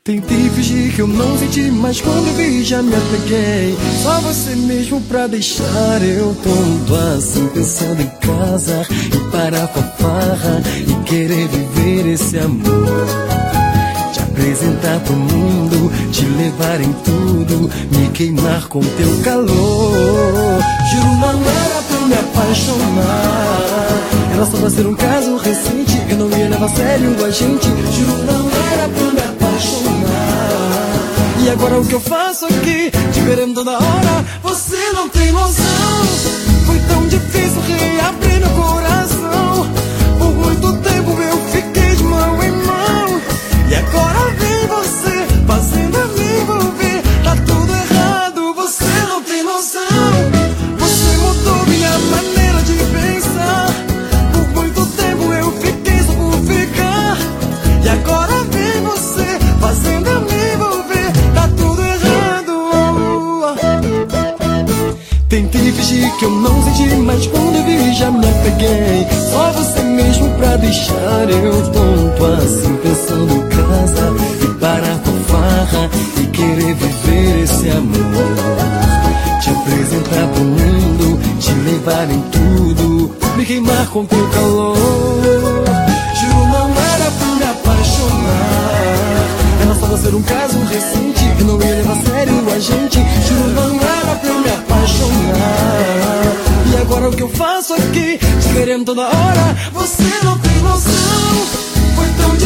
Tentei fingir que eu não senti, mas quando eu vi já me apeguei. Só você mesmo pra deixar eu tonto assim, pensando em casa e parar com a farra e querer viver esse amor. Te apresentar pro mundo, te levar em tudo, me queimar com teu calor. Juro, não era pra me apaixonar, era só pra ser um caso recente, eu não ia levar a sério a gente. Juro, não era pra me apaixonar. E agora o que eu faço aqui, te querendo toda hora, você não tem noção. Foi tão difícil reabrir meu coração. Por muito tempo eu fiquei de mão em mão. E agora vem você, fazendo eu me envolver. Tá tudo errado, você não tem noção. Você mudou minha maneira de pensar. Por muito tempo eu fiquei só por ficar. E agora vem você, fazendo eu me envolver. Tá tudo errado. Tentei fingir que eu não senti, mas quando eu vi já me apeguei. Só você mesmo pra deixar eu tonto assim, pensando em casa e parar com farra e querer viver esse amor. Te apresentar pro mundo, te levar em tudo, me queimar com teu calor. Juro, não era pra me apaixonar, era só pra ser um caso recente, eu não ia levar a sério a gente. Juro, não era pra me apaixonar. E agora o que eu faço aqui, te querendo toda hora, você não tem noção. Foi tão